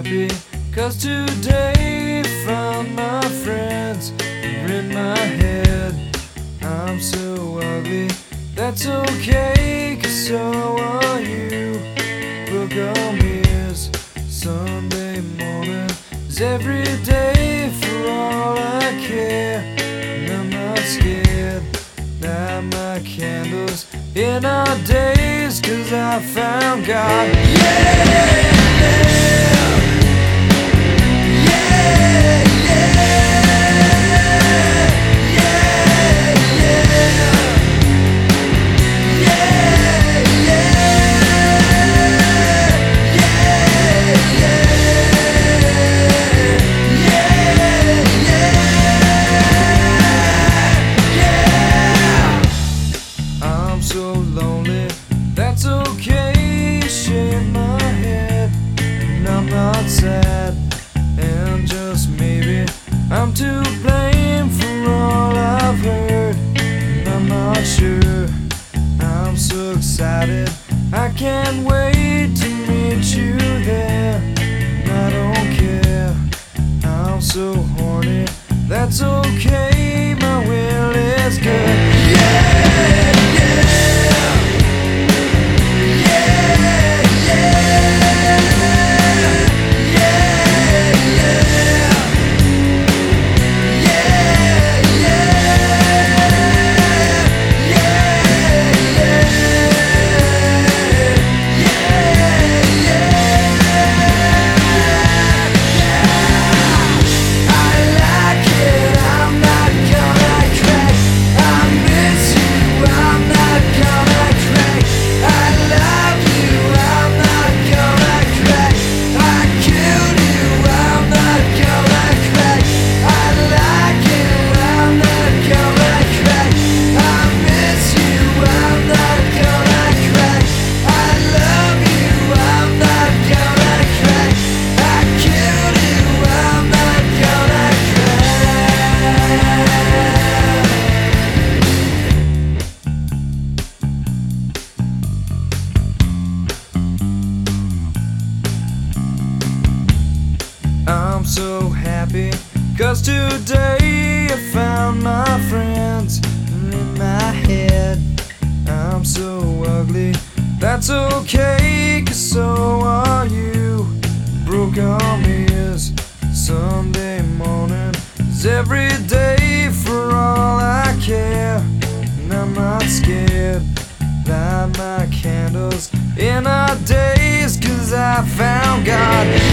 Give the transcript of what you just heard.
happy, 'cause today found my friends are in my head. I'm so ugly, that's okay, 'cause so are you. Book on me is Sunday morning is every day for all I care. And I'm not scared, light my candles in our days, 'cause I found God. Yeah! So lonely, that's okay, shake my head, and I'm not sad, and just maybe I'm to blame for all I've heard, and I'm not sure. I'm so excited, I can't wait to meet you there, and I don't care, I'm so horny, that's okay, my will is good. Yeah! I'm so happy, 'cause today I found my friends in my head. I'm so ugly, that's okay, 'cause so are you. Broke on me is Sunday morning is every day for all I care. And I'm not scared, light my candles in our days, 'cause I found God.